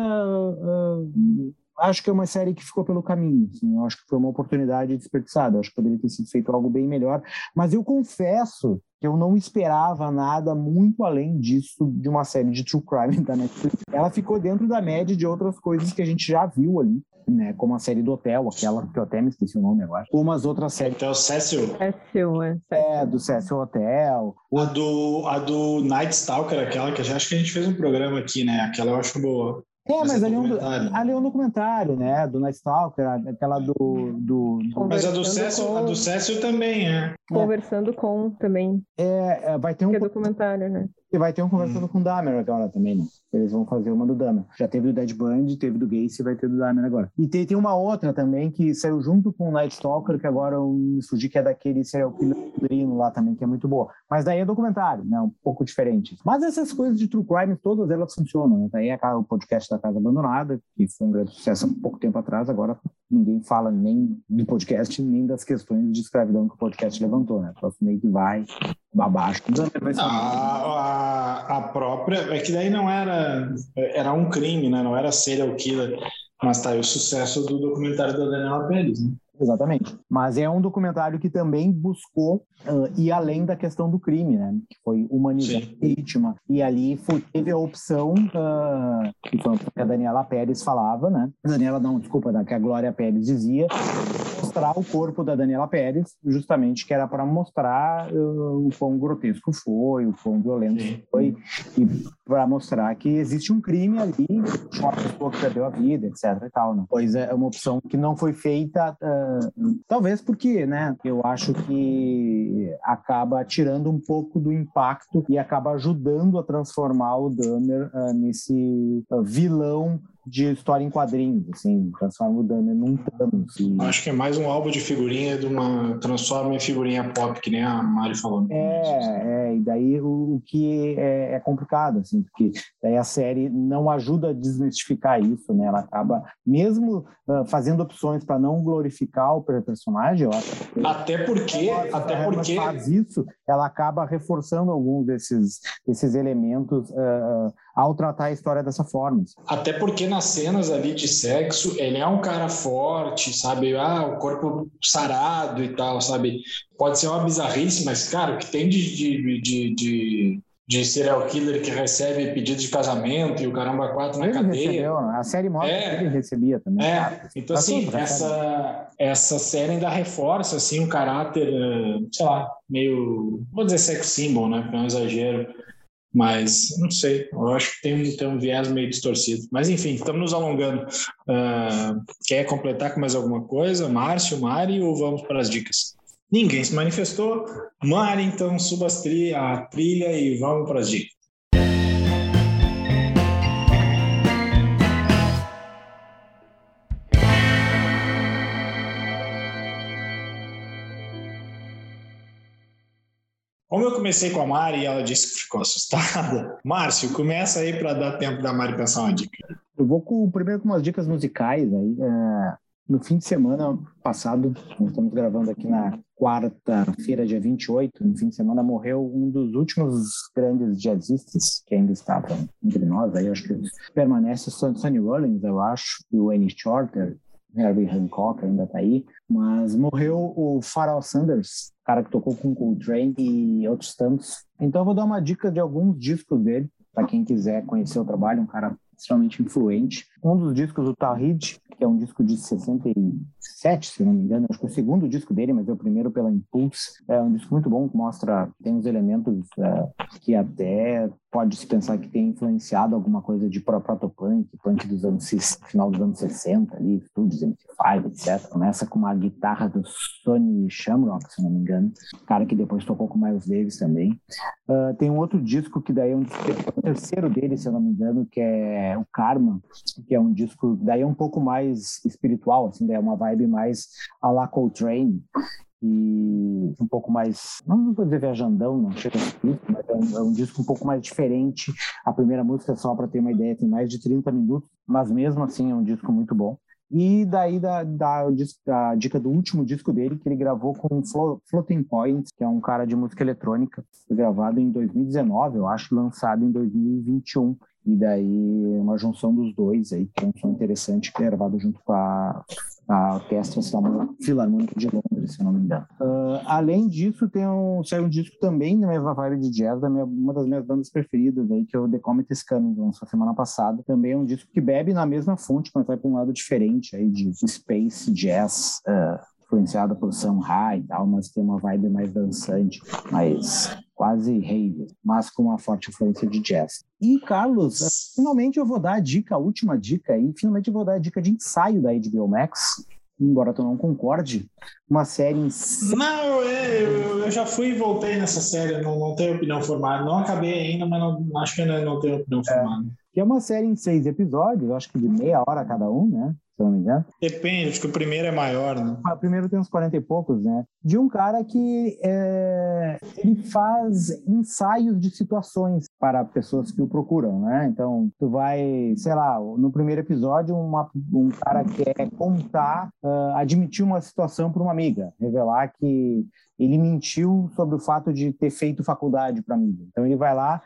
Uh, acho que é uma série que ficou pelo caminho, assim, eu acho que foi uma oportunidade desperdiçada, eu acho que poderia ter sido feito algo bem melhor, mas eu confesso que eu não esperava nada muito além disso de uma série de true crime da Netflix. Ela ficou dentro da média de outras coisas que a gente já viu ali, né, como a série do Hotel, aquela que eu até me esqueci o nome agora, como as outras séries. Hotel Cecil. Cecil, é. É, do Cecil Hotel. A do, a do Night Stalker, aquela que acho que a gente fez um programa aqui, né, aquela eu acho boa. É, mas, mas ali, é um, ali é um documentário, né? Do Night Stalker, aquela do... do, do... Mas a do, Cécio, com... a do Cécio também, é. Conversando é. com também. É, vai ter um... Que é documentário, né? E vai ter um Conversando hum. com o Dahmer agora também, né? Eles vão fazer uma do Dahmer. Já teve do Dead Band, teve do Gacy, vai ter do Dahmer agora. E tem, tem uma outra também que saiu junto com o Night Stalker, que agora eu me fugi, que é daquele serial killer lá também, que é muito boa. Mas daí é documentário, né? Um pouco diferente. Mas essas coisas de true crime, todas elas funcionam, né? Daí é o podcast da Casa Abandonada, que foi um grande sucesso há pouco tempo atrás, agora ninguém fala nem do podcast, nem das questões de escravidão que o podcast levantou, né? Só meio que vai abaixo. A, a, a própria... É que daí não era... Era um crime, né? Não era serial killer. Mas tá aí o sucesso do documentário da Daniela Pérez, né? Exatamente. Mas é um documentário que também buscou uh, ir além da questão do crime, né? Que foi humanizar a vítima. E ali foi, teve a opção uh, que foi que a Daniela Pérez falava, né? A Daniela, não, desculpa, né? Que a Glória Pérez dizia, mostrar o corpo da Daniela Pérez, justamente que era para mostrar uh, o quão grotesco foi, o quão violento Sim. foi, e para mostrar que existe um crime ali, uma pessoa que perdeu a vida, etc e tal, né? Pois é uma opção que não foi feita... Uh, talvez porque, né, eu acho que acaba tirando um pouco do impacto e acaba ajudando a transformar o Dahmer uh, nesse uh, vilão de história em quadrinhos, assim, transforma o Dahmer num Thanos. E... Acho que é mais um álbum de figurinha de uma transforma em figurinha pop, que nem a Mari falou. É, é, e daí o, o que é, é complicado, assim, porque daí a série não ajuda a desmistificar isso, né? Ela acaba, mesmo uh, fazendo opções para não glorificar o personagem, eu acho que até porque, até porque faz isso, ela acaba reforçando alguns desses, desses elementos uh, ao tratar a história dessa forma. Até porque nas cenas ali de sexo, ele é um cara forte, sabe? Ah, o corpo sarado e tal, sabe? Pode ser uma bizarrice, mas, cara, o que tem de, de, de, de, de serial killer que recebe pedido de casamento e o caramba quatro na ele cadeia... Recebeu, a série mostra é, que ele recebia também. É, cara. então assim, essa, essa série ainda reforça, assim, um caráter, sei lá, meio... Vou dizer sex symbol, né? Porque é um exagero. Mas, não sei, eu acho que tem, tem um viés meio distorcido. Mas, enfim, estamos nos alongando. Uh, quer completar com mais alguma coisa? Márcio, Mari, ou vamos para as dicas? Ninguém se manifestou. Mari, então, suba a trilha e vamos para as dicas. Como eu comecei com a Mari e ela disse que ficou assustada, Márcio, começa aí para dar tempo da Mari pensar uma dica. Eu vou com, primeiro com umas dicas musicais. Aí. É, no fim de semana passado, nós estamos gravando aqui na quarta-feira, dia vinte e oito, no fim de semana morreu um dos últimos grandes jazzistas que ainda estava entre nós. Aí acho que permanece o Sonny Rollins, eu acho, e o Wayne Shorter. Herbie Hancock ainda está aí, mas morreu o Pharoah Sanders, cara que tocou com Coltrane e outros tantos. Então eu vou dar uma dica de alguns discos dele, para quem quiser conhecer o trabalho, um cara extremamente influente. Um dos discos do Tawhid, que é um disco de sessenta e sete, se não me engano, acho que é o segundo disco dele, mas é o primeiro pela Impulse. É um disco muito bom, que mostra, tem uns elementos uh, que até pode-se pensar que tem influenciado alguma coisa de protopunk, punk dos anos, final dos anos sessenta, ali, Studios, M C cinco, etcétera. Começa com uma guitarra do Sonny Shamrock, se não me engano, cara que depois tocou com Miles Davis também. Uh, tem um outro disco que daí é um o terceiro dele, se eu não me engano, que é o Karma, que é um disco, daí é um pouco mais espiritual, assim, daí é uma vibe mais a la Coltrane, e um pouco mais, não vou dizer viajandão, não chega a ser isso, mas é um, é um disco um pouco mais diferente. A primeira música, só para ter uma ideia, tem mais de trinta minutos, mas mesmo assim é um disco muito bom. E daí da, da, da dica do último disco dele, que ele gravou com Flo, Floating Points, que é um cara de música eletrônica, foi gravado em dois mil e dezenove, eu acho, lançado em dois mil e vinte e um. E daí uma junção dos dois aí, que é um som interessante, que é gravado junto com a, a Orquestra Filarmônica de Londres, se eu não me engano. Uh, além disso, tem um, saiu um disco também da mesma vibe de jazz, da minha, uma das minhas bandas preferidas, aí, que é o The Comet Scanning, lançou semana passada. Também é um disco que bebe na mesma fonte, mas vai para um lado diferente, aí, de space jazz, uh, influenciado por Sam Ra e tal, mas tem uma vibe mais dançante, mais quase rave, mas com uma forte influência de jazz. E, Carlos, finalmente eu vou dar a dica, a última dica aí, finalmente eu vou dar a dica de ensaio da H B O Max, embora tu não concorde, uma série em... Não, eu, eu já fui e voltei nessa série, não, não tenho opinião formada, não acabei ainda, mas não, acho que ainda não tenho opinião formada. É, que é uma série em seis episódios, acho que de meia hora cada um, né? Se eu não me engano. Depende, acho que o primeiro é maior, né? O primeiro tem uns quarenta e poucos, né? De um cara que é, ele faz ensaios de situações para pessoas que o procuram, né? Então, tu vai, sei lá, no primeiro episódio, uma, um cara quer contar, uh, admitir uma situação para uma amiga, revelar que ele mentiu sobre o fato de ter feito faculdade para amiga. Então, ele vai lá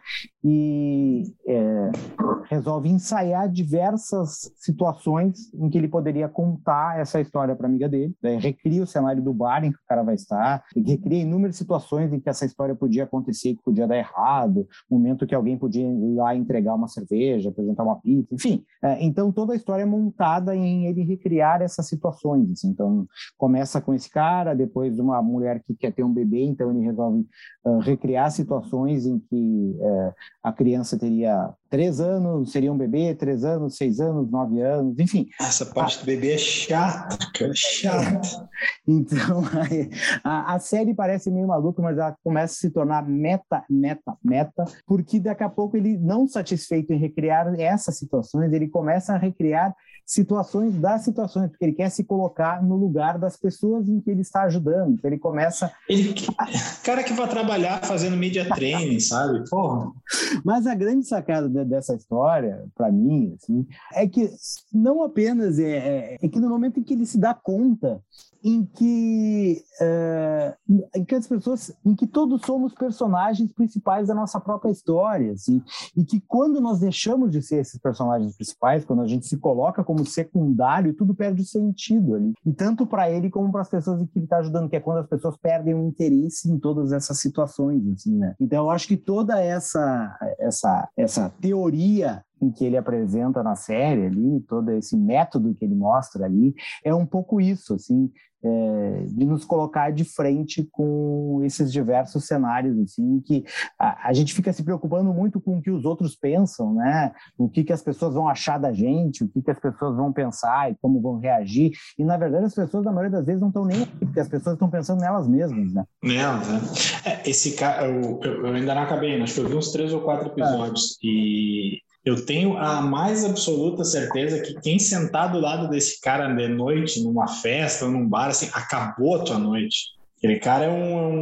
e é, resolve ensaiar diversas situações em que ele poderia contar essa história para a amiga dele. Daí recria o cenário do bar em que o cara vai estar, recria inúmeras situações em que essa história podia acontecer, que podia dar errado, momento que alguém podia ir lá entregar uma cerveja, apresentar uma pizza, enfim. É, então, toda a história é montada em ele recriar essas situações. Assim. Então, começa com esse cara, depois uma mulher que quer ter um bebê, então ele resolve uh, recriar situações em que uh, a criança teria três anos seria um bebê, três anos, seis anos, nove anos, enfim. Essa parte a... do bebê é chata, cara, chata. Então, a, a série parece meio maluca, mas ela começa a se tornar meta, meta, meta, porque daqui a pouco ele, não satisfeito em recriar essas situações, ele começa a recriar situações das situações, porque ele quer se colocar no lugar das pessoas em que ele está ajudando. Então ele começa... Ele, cara que vai trabalhar fazendo media training, sabe? Porra. Mas a grande sacada de, dessa história, para mim, assim, é que não apenas é, é, é que no momento em que ele se dá conta em que, uh, em que as pessoas, em que todos somos personagens principais da nossa própria história, assim, e que quando nós deixamos de ser esses personagens principais, quando a gente se coloca como secundário, tudo perde o sentido ali. E tanto para ele como para as pessoas em que ele está ajudando, que é quando as pessoas perdem o interesse em todas essas situações, assim, né? Então, eu acho que toda essa, essa, essa teoria em que ele apresenta na série ali, todo esse método que ele mostra ali, é um pouco isso, assim, é, de nos colocar de frente com esses diversos cenários, assim, que a, a gente fica se preocupando muito com o que os outros pensam, né? O que, que as pessoas vão achar da gente, o que, que as pessoas vão pensar e como vão reagir, e na verdade as pessoas, na maioria das vezes, não estão nem aqui, porque as pessoas estão pensando nelas mesmas, né? Nelas, né? É, esse cara, eu, eu, eu ainda não acabei, acho que eu vi uns três ou quatro episódios, é. e eu tenho a mais absoluta certeza que quem sentar do lado desse cara de noite, numa festa ou num bar, assim, acabou a tua noite. Aquele cara é um,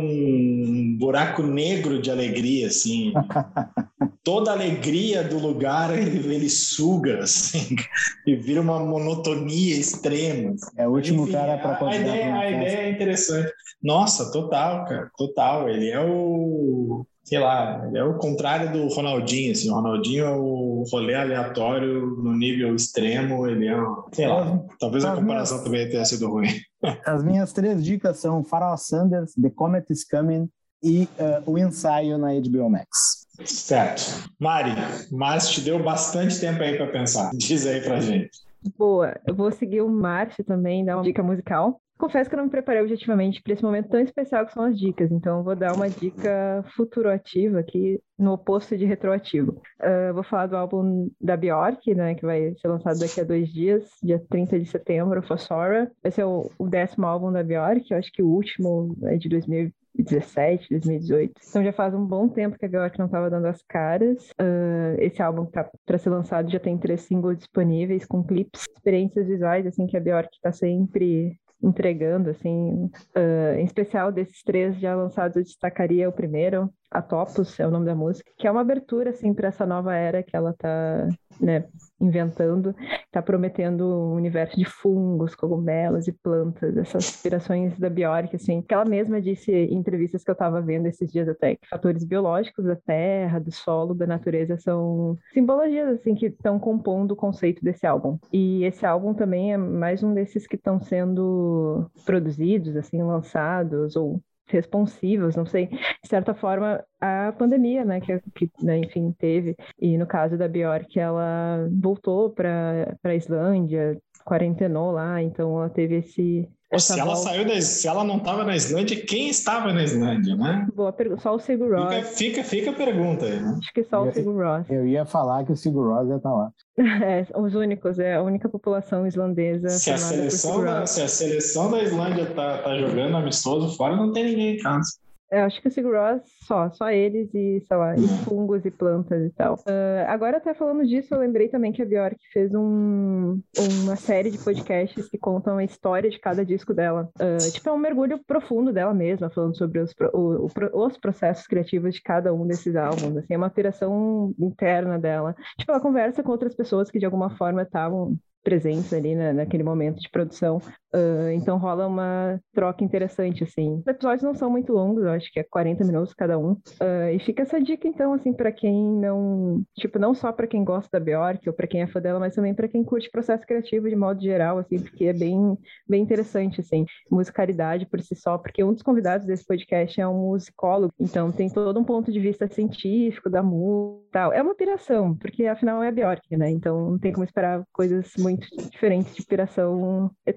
um buraco negro de alegria, assim. Toda a alegria do lugar ele, ele suga, assim, e vira uma monotonia extrema. É o último Enfim, cara para a, a ideia, a ideia é interessante. Nossa, total, cara, total. Ele é o... sei lá, ele é o contrário do Ronaldinho, assim, o Ronaldinho é o rolê aleatório no nível extremo, ele é, sei lá, talvez a comparação minhas, também tenha sido ruim. As minhas três dicas são Pharoah Sanders, The Comet is Coming e uh, O Ensaio na H B O Max. Certo. Mari, mas te deu bastante tempo aí para pensar, diz aí pra gente. Boa, eu vou seguir o Márcio também, dar uma dica musical. Confesso que eu não me preparei objetivamente para esse momento tão especial que são as dicas, então eu vou dar uma dica futuroativa aqui, no oposto de retroativo. Uh, vou falar do álbum da Björk, né, que vai ser lançado daqui a dois dias, dia trinta de setembro, Fossora. Esse é o, o décimo álbum da Björk, eu acho que o último é de dois mil e dezessete, dois mil e dezoito. Então já faz um bom tempo que a Björk não estava dando as caras. Uh, esse álbum que tá para ser lançado já tem três singles disponíveis com clipes, experiências visuais, assim, que a Björk está sempre entregando, assim, uh, em especial desses três já lançados, eu destacaria o primeiro, Atopos, é o nome da música, que é uma abertura, assim, para essa nova era que ela tá, né, inventando, tá prometendo um universo de fungos, cogumelos e plantas, essas inspirações da Björk, assim, que ela mesma disse em entrevistas que eu tava vendo esses dias até, que fatores biológicos da terra, do solo, da natureza são simbologias, assim, que estão compondo o conceito desse álbum. E esse álbum também é mais um desses que estão sendo produzidos, assim, lançados ou responsivos, não sei, de certa forma, a pandemia, né, que, que né, enfim, teve, e no caso da Björk, ela voltou para a Islândia, quarentenou lá, então ela teve esse... Se ela, saiu da, se ela não estava na Islândia, quem estava na Islândia, né? Boa pergunta. Só o Sigur Rós. Fica, fica, fica a pergunta aí, né? Acho que só o Sigur Rós. Eu ia falar que o Sigur Rós ia estar lá. É, os únicos, é a única população islandesa. Se a seleção, da, se a seleção da Islândia tá, tá jogando amistoso fora, não tem ninguém em casa. Eu acho que o Sigur Rós, só, só eles e, sei lá, e fungos e plantas e tal. Uh, agora, até falando disso, eu lembrei também que a Björk fez um, uma série de podcasts que contam a história de cada disco dela. Uh, tipo, é um mergulho profundo dela mesma, falando sobre os, o, o, os processos criativos de cada um desses álbuns. Assim, é uma operação interna dela. Tipo, ela conversa com outras pessoas que, de alguma forma, estavam presentes ali, né, naquele momento de produção. Uh, então rola uma troca interessante, assim. Os episódios não são muito longos, eu acho que é quarenta minutos cada um. Uh, e fica essa dica, então, assim, pra quem não... Tipo, não só pra quem gosta da Björk ou pra quem é fã dela, mas também pra quem curte processo criativo de modo geral, assim, porque é bem, bem interessante, assim. Musicalidade por si só, porque um dos convidados desse podcast é um musicólogo, então tem todo um ponto de vista científico da música e tal. É uma piração, porque afinal é a Björk, né? Então não tem como esperar coisas muito diferentes de piração eterna.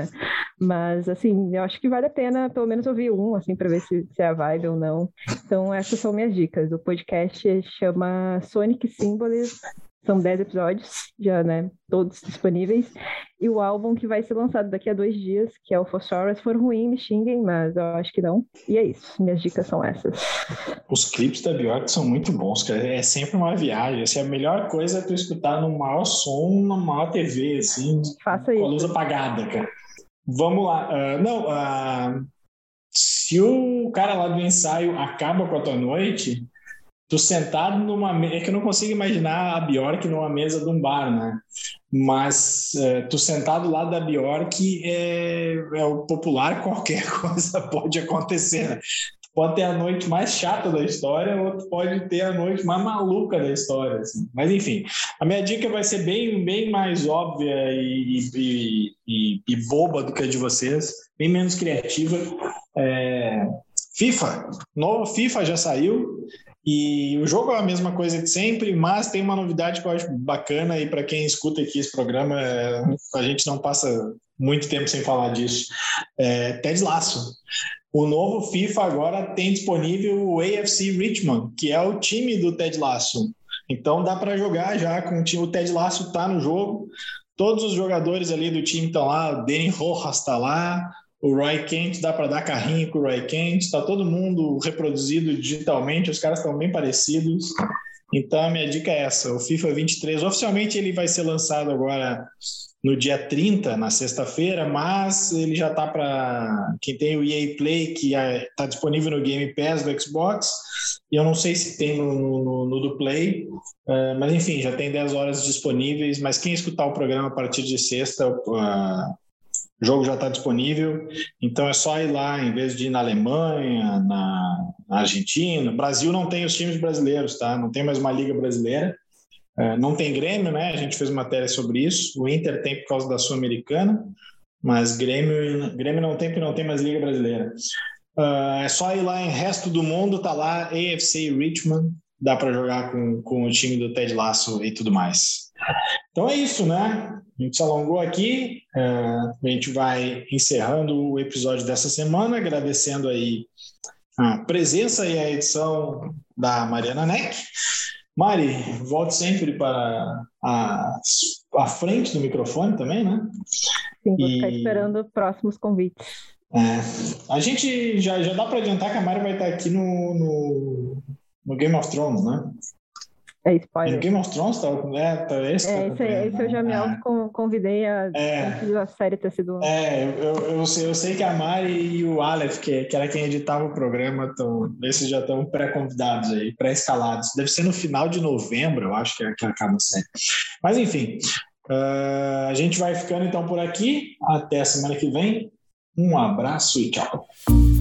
Mas, assim, eu acho que vale a pena pelo menos ouvir um, assim, para ver se, se é a vibe ou não. Então, essas são minhas dicas. O podcast chama Sonic Symbolism. São dez episódios, já, né, todos disponíveis. E o álbum que vai ser lançado daqui a dois dias, que é o Phosphorus. Se for ruim, me xinguem, mas eu acho que não. E é isso, minhas dicas são essas. Os clipes da Bjork são muito bons, cara. É sempre uma viagem. Assim, a melhor coisa é tu escutar no maior som, na maior T V, assim, Faça com isso. a luz apagada, cara. Vamos lá. Uh, não, uh, se o cara lá do ensaio acaba com a tua noite... Tu sentado numa mesa... É que eu não consigo imaginar a Bjork numa mesa de um bar, né? Mas é, tu sentado lá da Bjork é, é o popular, qualquer coisa pode acontecer, né? Pode ter a noite mais chata da história ou tu pode ter a noite mais maluca da história, assim. Mas enfim, a minha dica vai ser bem, bem mais óbvia e, e, e, e boba do que a de vocês, bem menos criativa. É... FIFA, novo FIFA já saiu. E o jogo é a mesma coisa de sempre, mas tem uma novidade que eu acho bacana e para quem escuta aqui esse programa, é, a gente não passa muito tempo sem falar disso. É, Ted Lasso. O novo FIFA agora tem disponível o A F C Richmond, que é o time do Ted Lasso. Então dá para jogar já com o time. O Ted Lasso está no jogo, todos os jogadores ali do time estão lá, o Danny Rojas está lá, o Roy Kent, dá para dar carrinho com o Roy Kent, está todo mundo reproduzido digitalmente, os caras estão bem parecidos. Então a minha dica é essa, o FIFA vinte e três, oficialmente ele vai ser lançado agora no dia trinta, na sexta-feira, mas ele já está para quem tem o E A Play, que está disponível no Game Pass do Xbox, e eu não sei se tem no, no, no do Play, uh, mas enfim, já tem dez horas disponíveis, mas quem escutar o programa a partir de sexta... Uh, O jogo já está disponível, então é só ir lá, em vez de ir na Alemanha, na, na Argentina. O Brasil não tem os times brasileiros, tá? Não tem mais uma liga brasileira. É, não tem Grêmio, né? A gente fez matéria sobre isso. O Inter tem por causa da Sul-Americana, mas Grêmio, Grêmio não tem porque não tem mais liga brasileira. Uh, é só ir lá em resto do mundo, tá lá, A F C Richmond, dá para jogar com, com o time do Ted Lasso e tudo mais. Então é isso, né? A gente se alongou aqui, uh, a gente vai encerrando o episódio dessa semana, agradecendo aí a presença e a edição da Mariana Neck. Mari, volte sempre para a, a frente do microfone também, né? Sim, vou e... ficar esperando próximos convites. É, a gente já, já dá para adiantar que a Mari vai estar aqui no, no, no Game of Thrones, né? É spoiler. No Game of Thrones, tá? É, tá esse, é, tá esse, esse eu já me é. auto-convidei a, é. antes da série ter sido... É, eu, eu, sei, eu sei que a Mari e o Aleph, que, que era quem editava o programa, tão, esses já estão pré-convidados aí, pré-escalados. Deve ser no final de novembro, eu acho que, é, que acaba a série. Mas, enfim, uh, a gente vai ficando então por aqui. Até a semana que vem. Um abraço e tchau.